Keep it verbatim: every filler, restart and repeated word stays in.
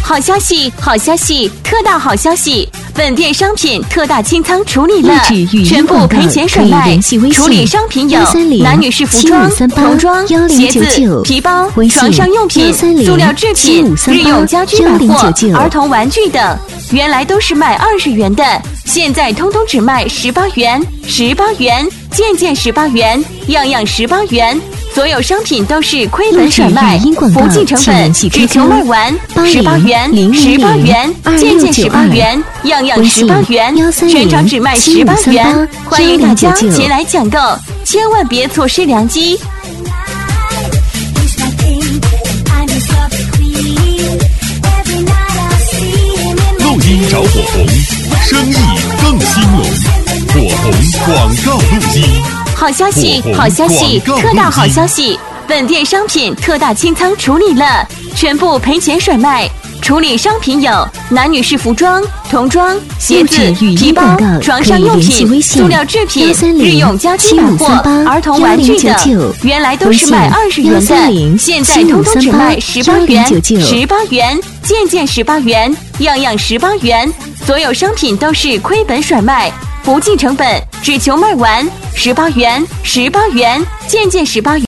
好消息，好消息，特大好消息！本店商品特大清仓处理了，全部赔钱甩卖。处理商品有男女士服装、童装、鞋子、皮包、床上用品、塑料制品、日用家居百货、儿童玩具等。原来都是卖二十元的，现在通通只卖十八元，十八元，件件十八元，样样十八元。所有商品都是亏本甩卖，不计成本，只求卖完。十八元，十八元，件件十八元，样样十八元，全场只卖十八元。欢迎大家前来抢购，千万别错失良机。 录音找火红，生意更兴隆。火红广告录音。 好消息，好消息，特大好消息！本店商品特大清仓处理了，全部赔钱甩卖。处理商品有男女士服装、童装、鞋子、皮包、床上用品、塑料制品、日用家居百货、儿童玩具等。原来都是卖二十元的，现在通通只卖十八元，十八元，件件十八元，样样十八元。所有商品都是亏本甩卖，不计成本，只求卖完。十八元，十八元，件件十八元。